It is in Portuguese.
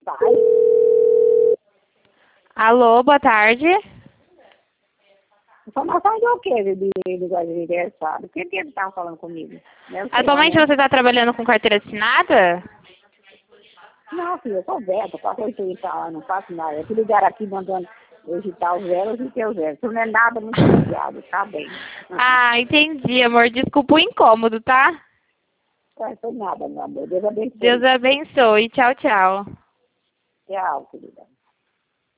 Vai. Alô, boa tarde. Informação de o quê? De negócio de aniversário? O que ele estava falando comigo? Não sei, Atualmente né? você está trabalhando com carteira assinada? Não, filho, eu sou velha, tô com 80 anos, não faço nada. Eu fui ligar aqui mandando eu agitar os zeros e ter os zeros. Isso não é nada muito especial, tá bem. Ah, entendi, amor. Desculpa o incômodo, tá? Não foi nada, meu amor. Deus Deus abençoe. abençoe. Tchau, tchau. Tchau, querida.